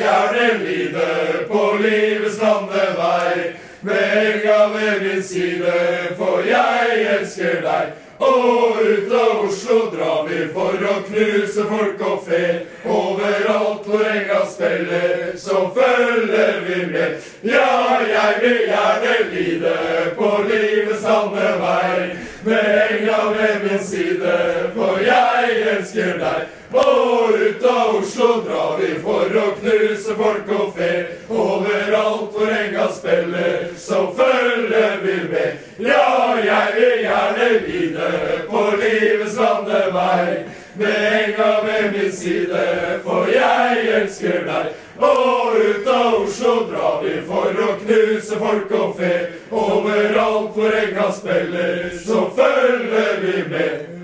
gjerne lide på livets landevei. Med enga ved min side, for jeg elsker deg. Og ut av Oslo drar vi for å knuse folk og fe. Overalt hvor enga spiller, så følger vi med. Ja, jeg vil gjerne lide på livets landevei. Med enga ved min side, for jeg elsker deg. Og ut av Oslo drar vi for å knuse folk og fe. Overalt hvor enga spiller, så følger vi med. Ja, jeg vil gjerne lide på livets landevei. Med enga ved min side, for jeg elsker deg. Og ut av Oslo drar vi for å knuse folk og fe. Overalt hvor enga spiller, så følger vi med.